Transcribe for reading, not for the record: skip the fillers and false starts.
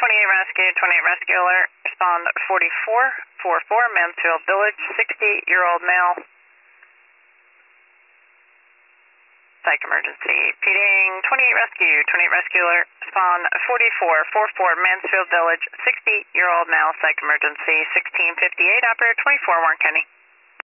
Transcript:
Rescue, 28 Rescue Alert. Respond 4444, Mansfield Village, 60-year-old male. Psych emergency. Feeding 28 Rescue, 28 Rescue Alert. Respond 4444, Mansfield Village, 60-year-old male. Psych emergency. 1658, Operator 24, Warren County.